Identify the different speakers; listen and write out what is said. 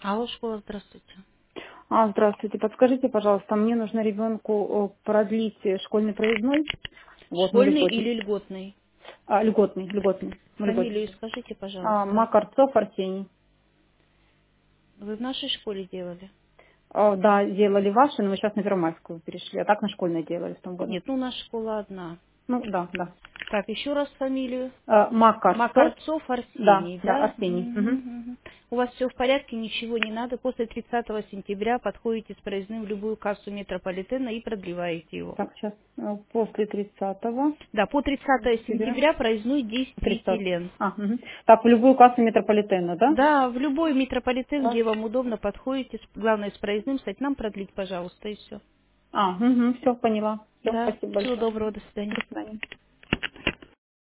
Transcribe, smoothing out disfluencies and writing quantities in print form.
Speaker 1: Алло, школа, здравствуйте.
Speaker 2: Здравствуйте. Подскажите, пожалуйста, мне нужно ребенку продлить школьный проездной. Вот, на
Speaker 1: Школьный
Speaker 2: льготный.
Speaker 1: или льготный?
Speaker 2: Льготный. На льготный.
Speaker 1: Фамилию скажите, пожалуйста.
Speaker 2: Макарцов Арсений.
Speaker 1: Вы в нашей школе делали?
Speaker 2: Да, делали ваши, но мы сейчас на Первомайскую перешли. А так на школьной делали в том году.
Speaker 1: Нет, ну наша школа одна.
Speaker 2: Ну, да, да.
Speaker 1: Так, еще раз фамилию.
Speaker 2: Макарцов,
Speaker 1: Макарцов
Speaker 2: да,
Speaker 1: Арсений,
Speaker 2: да,
Speaker 1: да?
Speaker 2: Арсений. Мгм.
Speaker 1: Мгм, мгм. У вас все в порядке, ничего не надо. После 30 сентября подходите с проездным в любую кассу метрополитена и продлеваете его.
Speaker 2: Так, сейчас после 30
Speaker 1: Да, по 30
Speaker 2: сентября.
Speaker 1: сентября проездной действителен.
Speaker 2: Мгм. Так, в любую кассу метрополитена, да?
Speaker 1: Да, в любой метрополитен,
Speaker 2: Так.
Speaker 1: где вам удобно, подходите. Главное, с проездным стать нам продлить, пожалуйста, и все.
Speaker 2: Все, поняла. Все,
Speaker 1: Да,
Speaker 2: спасибо
Speaker 1: всего
Speaker 2: большое.
Speaker 1: доброго, до свидания.
Speaker 2: До свидания.